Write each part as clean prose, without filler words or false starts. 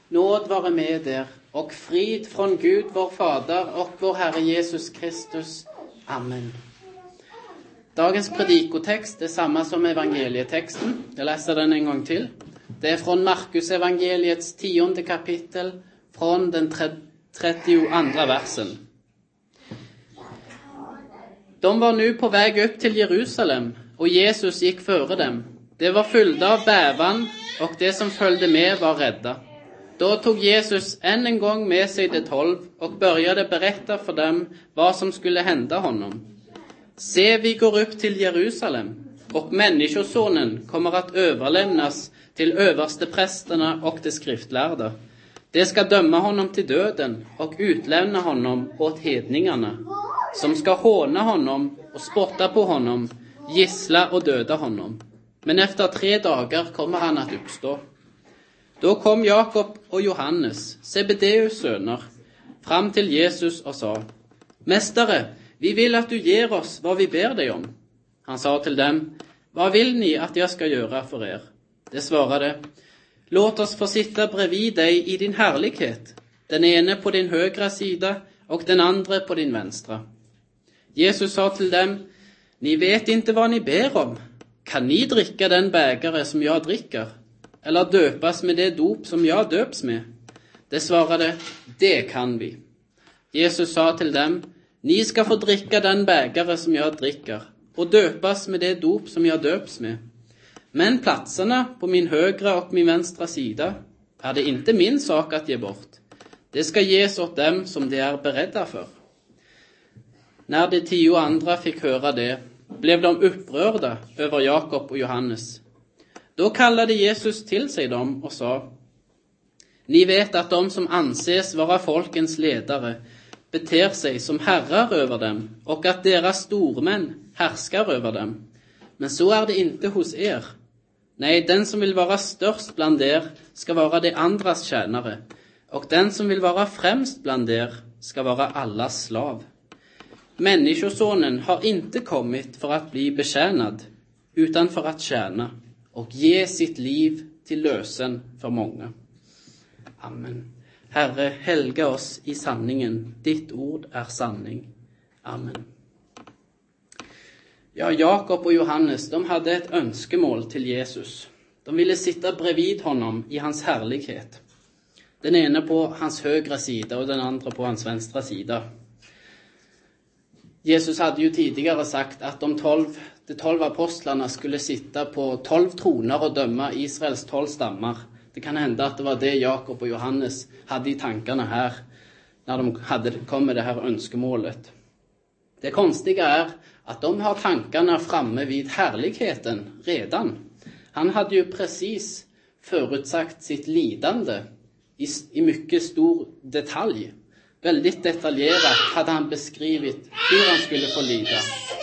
Nåd vare med er, och frid från Gud vår Fader och vår Herre Jesus Kristus. Amen. Dagens predikotekst er samme som evangelieteksten. Jeg leser den en gang til. Det er fra Markus evangeliets 10. kapittel, fra den 32. versen. De var nu på väg upp till Jerusalem, och Jesus gick före dem. Det var fyllda av bävan, och det som följde med var rädda. Då tog Jesus än en gång med sig de 12 och började berätta för dem vad som skulle hända honom. Se, vi går upp till Jerusalem, och människosonen kommer att överlämnas till översteprästerna och de skriftlärda. De ska döma honom till döden och utlämna honom åt hedningarna, som ska håna honom och spotta på honom, gissla och döda honom. Men efter 3 dagar kommer han att uppstå. Då kom Jakob och Johannes, Zebedeus söner, fram till Jesus och sa: Mästare, vi vill att du ger oss vad vi ber dig om. Han sa till dem: Vad vill ni att jag ska göra för er? De svarade: Låt oss få sitta bredvid dig i din härlighet, den ene på din högra sida och den andra på din vänstra. Jesus sa till dem: Ni vet inte vad ni ber om. Kan ni dricka den bägare som jag dricker? Eller döpas med det dop som jag döps med? De svarade: Det kan vi. Jesus sa till dem: Ni ska få dricka den bägare som jag dricker, och döpas med det dop som jag döps med. Men platserna på min högra och min vänstra sida är det inte min sak att ge bort. Det ska ges åt dem som de är beredda för. När de 10 andra fick höra det, blev de upprörda över Jakob och Johannes. Då kallade Jesus till sig dem och sa: Ni vet att de som anses vara folkens ledare beter sig som herrar över dem, och att deras stormän härskar över dem. Men så är det inte hos er. Nej, den som vill vara störst bland er ska vara de andras tjänare, och den som vill vara främst bland er ska vara allas slav. Människosonen har inte kommit för att bli betjänad, utan för att tjäna och ge sitt liv till lösen för många. Amen. Herre, helga oss i sanningen. Ditt ord är sanning. Amen. Ja, Jakob och Johannes, de hade ett önskemål till Jesus. De ville sitta bredvid honom i hans härlighet. Den ene på hans högra sida och den andra på hans vänstra sida. Jesus hade ju tidigare sagt att de 12 apostlarna skulle sitta på 12 troner och döma Israels 12 stammar. Det kan hända att det var det Jakob och Johannes hade i tankarna här när de kom med det här önskemålet. Det konstiga är att de har tankarna framme vid härligheten redan. Han hade ju precis förutsagt sitt lidande i mycket stor detalj. Väldigt detaljerat hade han beskrivit hur han skulle få lida.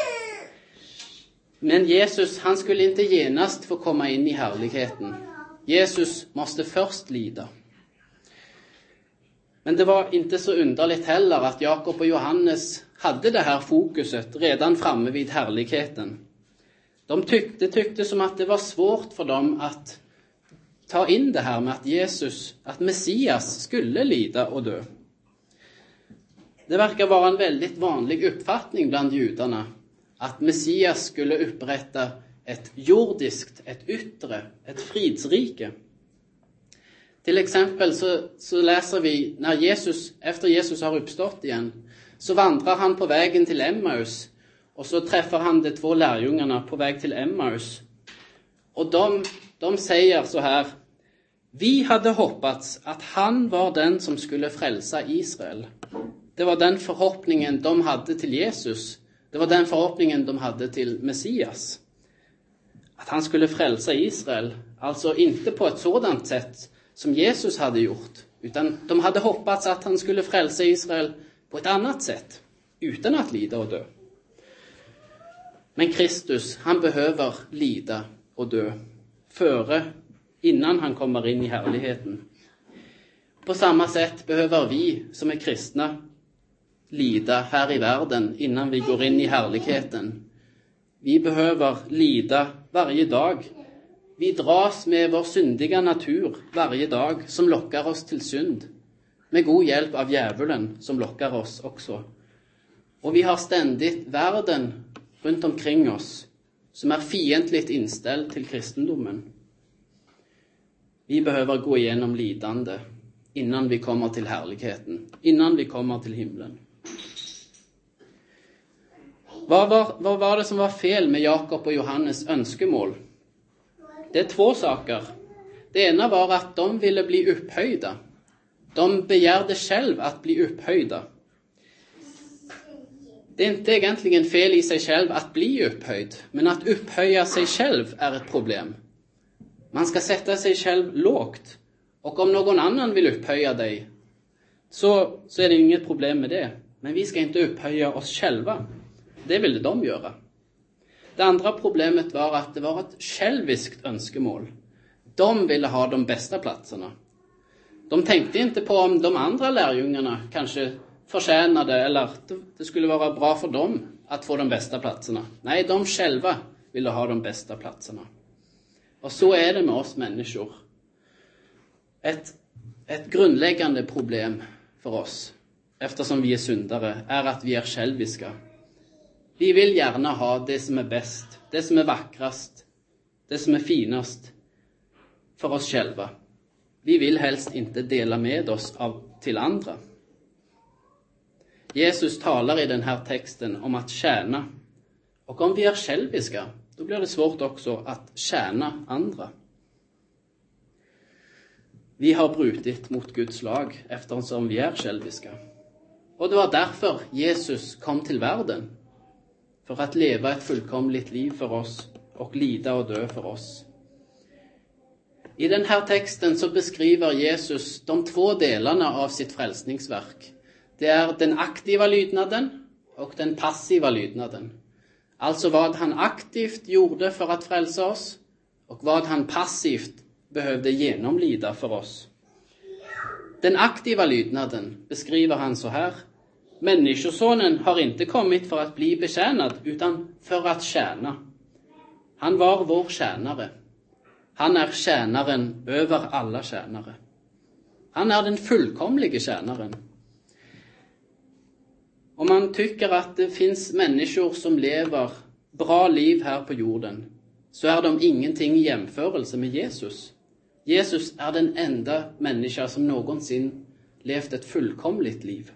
Men Jesus, han skulle inte genast få komma in i härligheten. Jesus måste först lida. Men det var inte så underligt heller att Jakob och Johannes hade det här fokuset redan framme vid härligheten. Det tyckte som att det var svårt för dem att ta in det här med att Messias skulle lida och dö. Det verkar vara en väldigt vanlig uppfattning bland judarna att Messias skulle upprätta ett jordiskt, ett yttre, ett fridsrike. Till exempel så läser vi när efter Jesus har uppstått igen, så vandrar han på vägen till Emmaus, och så träffar han de 2 lärjungarna på väg till Emmaus. Och de säger så här: Vi hade hoppats att han var den som skulle frälsa Israel. Det var den förhoppningen de hade till Jesus. Det var den förhoppningen de hade till Messias. Att han skulle frälsa Israel. Alltså inte på ett sådant sätt som Jesus hade gjort. Utan de hade hoppats att han skulle frälsa Israel på ett annat sätt. Utan att lida och dö. Men Kristus, han behöver lida och dö. Innan han kommer in i härligheten. På samma sätt behöver vi som är kristna lida här i världen innan vi går in i härligheten. Vi behöver lida varje dag Vi dras med vår syndige natur varje dag som lokker oss til synd, med god hjelp av djevelen som lokker oss også. Og vi har stendig verden rundt omkring oss som fiendtligt innstelt til kristendommen. Vi behøver gå igjennom lidande innan vi kommer til herligheten, innan vi kommer til himmelen. Hva var det som var fel med Jakob og Johannes ønskemål? Det 2 saker. Det ene var at de ville bli upphøyda. De begärde selv at bli upphøyda. Det inte egentligen fel i sig själv att bli upphöjd, men att upphöja sig själv ett problem. Man ska sätta sig själv lågt, och om någon annan vill upphöja dig så är det inget problem med det. Men vi ska inte upphöja oss själva. Det ville de göra. Det andra problemet var att det var ett själviskt önskemål. De ville ha de bästa platserna. De tänkte inte på om de andra lärjungarna kanske förtjänade eller att det skulle vara bra för dem att få de bästa platserna. Nej, de själva ville ha de bästa platserna. Och så är det med oss människor. Ett grundläggande problem för oss, eftersom vi är syndare, är att vi är själviska. Vi vill gärna ha det som är bäst, det som är vackrast, det som är finast för oss själva. Vi vill helst inte dela med oss till andra. Jesus talar i den här texten om att tjäna. Och om vi är själviska, då blir det svårt också att tjäna andra. Vi har brutit mot Guds lag eftersom vi är själviska. Och det var därför Jesus kom till världen. För att leva ett fullkomligt liv för oss och lida och dö för oss. I den här texten så beskriver Jesus de 2 delarna av sitt frälsningsverk. Det är den aktiva lydnaden och den passiva lydnaden. Alltså vad han aktivt gjorde för att frälsa oss och vad han passivt behövde genomlida för oss. Den aktiva lydnaden beskriver han så här. Människosonen har inte kommit för att bli betjänad utan för att tjäna. Han var vår tjänare. Han är tjänaren över alla tjänare. Han är den fullkomlige tjänaren. Om man tycker att det finns människor som lever bra liv här på jorden, så är de ingenting i jämförelse med Jesus. Jesus är den enda människa som någonsin levt ett fullkomligt liv.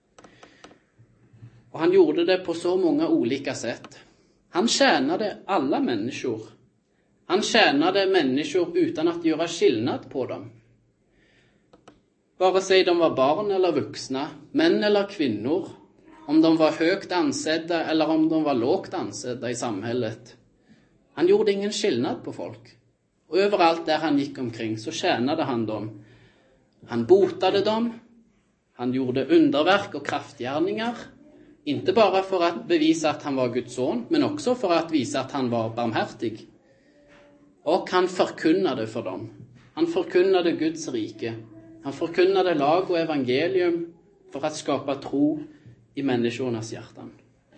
Och han gjorde det på så många olika sätt. Han tjänade alla människor. Han tjänade människor utan att göra skillnad på dem. Vare sig de var barn eller vuxna, män eller kvinnor, om de var högt ansedda eller om de var lågt ansedda i samhället. Han gjorde ingen skillnad på folk. Och överallt där han gick omkring så tjänade han dem. Han botade dem. Han gjorde underverk och kraftgärningar. Inte bara för att bevisa att han var Guds son, men också för att visa att han var barmhärtig. Och han förkunnade för dem. Han förkunnade Guds rike. Han förkunnade lag och evangelium för att skapa tro i människornas hjärtan.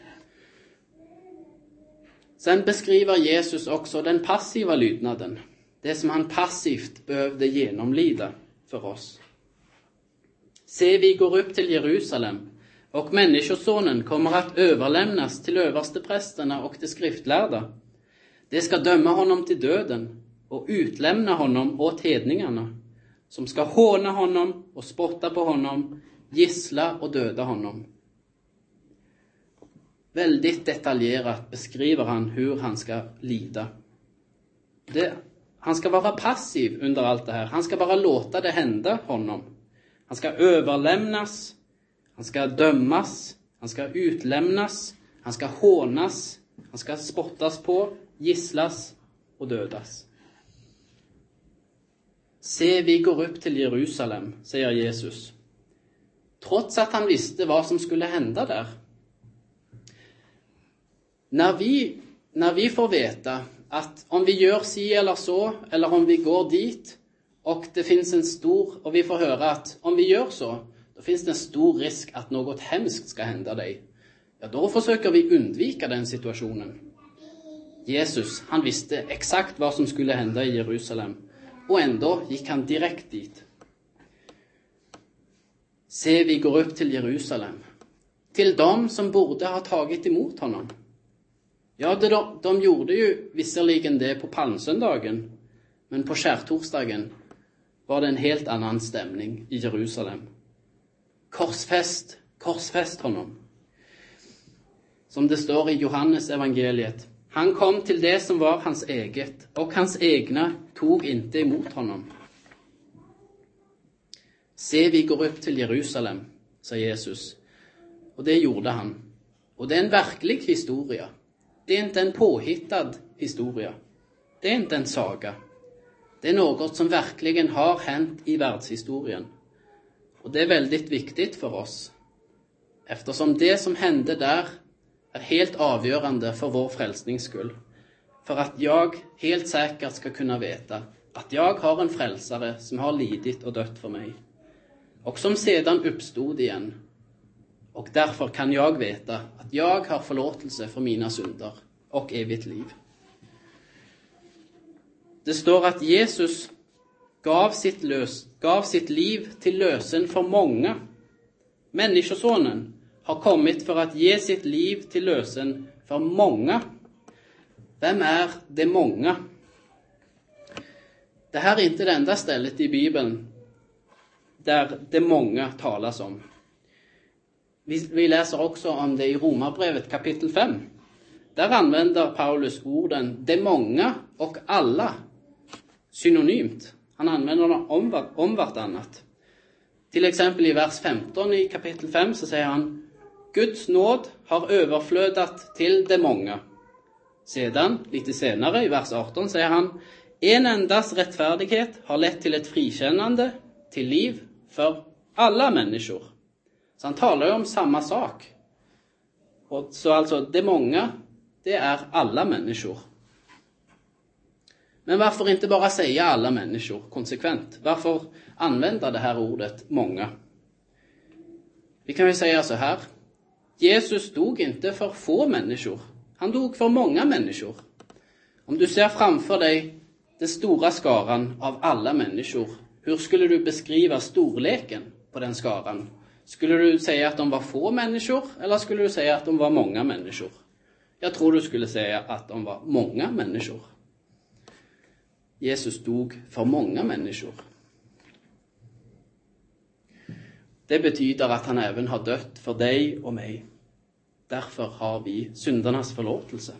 Sen beskriver Jesus också den passiva lydnaden. Det som han passivt behövde genomlida för oss. Se, vi går upp till Jerusalem och människosonen kommer att överlämnas till översteprästerna och de skriftlärda. De ska döma honom till döden och utlämna honom åt hedningarna, som ska håna honom och spotta på honom, gissla och döda honom. Väldigt detaljerat beskriver han hur han ska lida. Han ska vara passiv under allt det här. Han ska bara låta det hända honom. Han ska överlämnas. Han ska dömas. Han ska utlämnas. Han ska hånas. Han ska spottas på, gisslas och dödas. Se, vi går upp till Jerusalem, säger Jesus. Trots att han visste vad som skulle hända där. När vi får veta att om vi gör si eller så, eller om vi går dit, och det finns en stor, och vi får höra att om vi gör så, då finns det en stor risk att något hemskt ska hända dig. Ja, då försöker vi undvika den situationen. Jesus, han visste eksakt hva som skulle hende i Jerusalem, og enda gikk han direkte dit. Se, vi går opp til Jerusalem, til dem som burde ha taget imot honom. Ja, de gjorde jo visseligen det på palmsøndagen, men på skjærtorsdagen var det en helt annen stemning i Jerusalem. Korsfest, korsfest honom. Som det står i Johannes evangeliet. Han kom til det som var hans eget, og hans egne tog ikke imot honom. Se, vi går opp til Jerusalem, sa Jesus. Og det gjorde han. Og det er en virkelig historie. Det er ikke en påhittad historie. Det er ikke en saga. Det er noe som virkelig har hendt i verdenshistorien. Og det er veldig viktig for oss, eftersom det som hendte der er helt avgjørende for vår frelsningsskyld. For at jeg helt sikkert skal kunne vite at jeg har en frelsere som har lidit og dødt for meg, og som sedan oppstod igjen. Og derfor kan jeg vite at jeg har forlåtelse for mine synder og evigt liv. Det står at Jesus gav sitt liv til løsen for mange. Menneskesonen har kommet for at gi sitt liv til løsen for mange. Hvem er det mange? Dette er ikke det enda stedet i Bibelen der det mange talas om. Vi leser også om det i Romerbrevet kapittel 5. Der anvender Paulus orden det mange og alle synonymt. Han anvender det om hverandre. Til eksempel i vers 15 i kapittel 5 så sier han Guds nåd har overflødet til det mange. Sedan, litt senere i vers 18, sier han en endas rettferdighet har lett til et frikjennende til liv for alle mennesker. Så han taler jo om samme sak. Så altså, det mange, det er alle mennesker. Men hvorfor ikke bare si alle mennesker konsekvent? Hvorfor anvender det her ordet mange? Vi kan jo si så her. Jesus dog ikke for få mennesker. Han dog for mange mennesker. Om du ser framfor deg det store skaren av alle mennesker, hvor skulle du beskrive storleken på den skaren? Skulle du si at de var få mennesker, eller skulle du si at de var mange mennesker? Jeg tror du skulle si at de var mange mennesker. Jesus dog for mange mennesker. Det betyder at han even har dødt for deg og meg. Derfor har vi syndernes forlåtelse.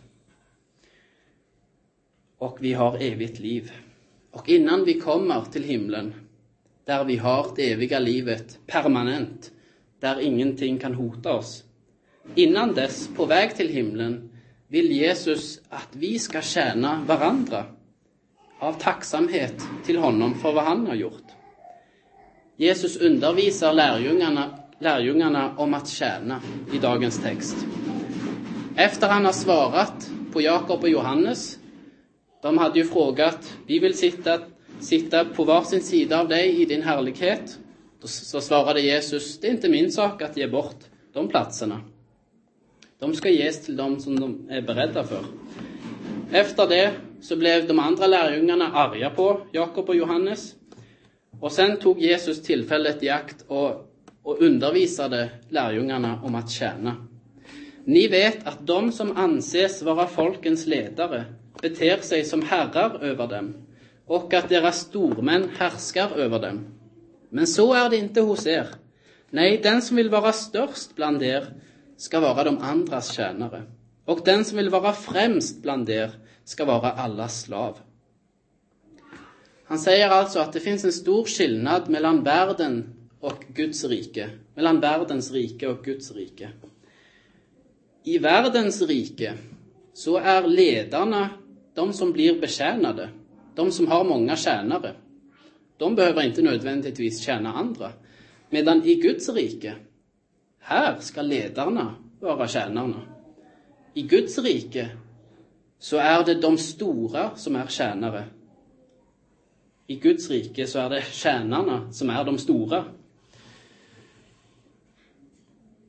Og vi har evigt liv. Og innan vi kommer til himmelen, der vi har det evige livet permanent, der ingenting kan hote oss, innan dess på vei til himmelen, vil Jesus at vi skal tjene hverandre av takksamhet til honom for hva han har gjort. Jesus underviser lærjungene om at tjene i dagens tekst. Efter han har svarat på Jakob og Johannes, de hadde jo frågat, vi vil sitte på hver sin side av deg i din herlighet. Så svarade Jesus, det er ikke min sak at gi bort de platsene. De skal ges til dem som de er beredda for. Efter det så ble de andre lærjungene arga på Jakob og Johannes, og sen tog Jesus tilfellet i akt og undervisade lærjungene om at tjene. Ni vet at de som anses være folkens ledere beter seg som herrer over dem, og at deres stormenn hersker over dem. Men så er det ikke hos er. Nei, den som vil være størst bland er, skal være de andres tjenere. Og den som vil være fremst bland er, skal være allas slav. Han sier altså at det finnes en stor skillnad mellom verden og Guds rike. Mellom verdens rike og Guds rike. I verdens rike så er lederne de som blir betjenede, de som har mange tjenere. De behøver ikke nødvendigvis tjene andre. Medan i Guds rike, her skal lederne være tjenerne. I Guds rike så er det de store som er tjenere. I Guds rike så er det tjenerne som er de store.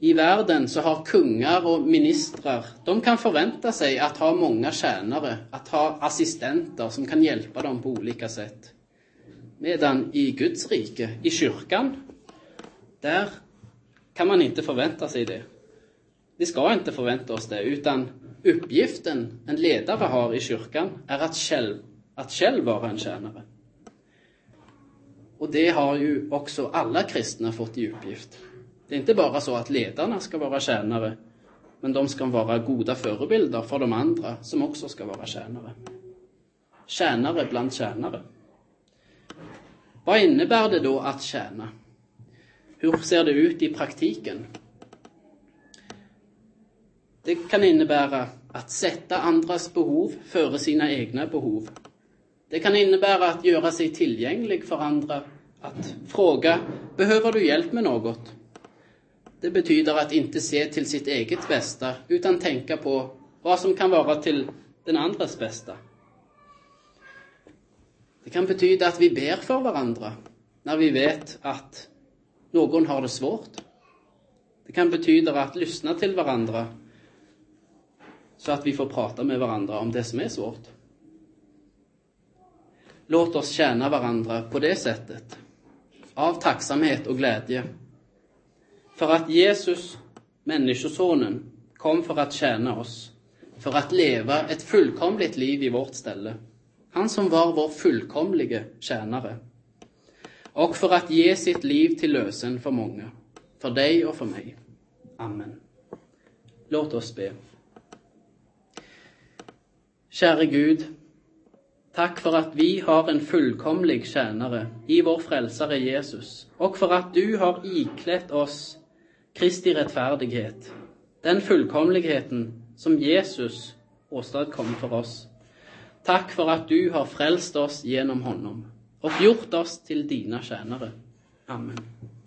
I verden så har konger og ministrar, de kan forvente seg at ha mange tjenere, at ha assistenter som kan hjelpe dem på olika sätt. Medan i Guds rike, i kyrkan, där kan man inte förvänta sig det. Vi ska inte förvänta oss det, utan uppgiften en ledare har i kyrkan är att själv vara en tjänare. Och det har ju också alla kristna fått i uppgift. Det är inte bara så att ledarna ska vara tjänare, men de ska vara goda förebilder för de andra som också ska vara tjänare. Tjänare bland tjänare. Vad innebär det då att tjäna? Hur ser det ut i praktiken? Det kan innebära att sätta andras behov före sina egna behov. Det kan innebära att göra sig tillgänglig för andra, att fråga, behöver du hjälp med något? Det betyder att inte se till sitt eget bästa, utan tänka på vad som kan vara till den andres bästa. Det kan betyda att vi ber för varandra när vi vet att någon har det svårt. Det kan betyda att lyssna till varandra så att vi får prata med varandra om det som är svårt. Låt oss tjäna varandra på det sättet, av tacksamhet och glädje. För att Jesus, människosonen, kom för att tjäna oss, för att leva ett fullkomligt liv i vårt ställe. Han som var vår fullkomlige tjänare. Och för att ge sitt liv till lösen för många, för dig och för mig. Amen. Låt oss be. Käre Gud, tack för att vi har en fullkomlig tjänare i vår frälsare Jesus, och för att du har iklätt oss Kristi rättfärdighet, den fullkomligheten som Jesus åstadkom för oss. Tack för att du har frälst oss genom honom och gjort oss till dina tjänare. Amen.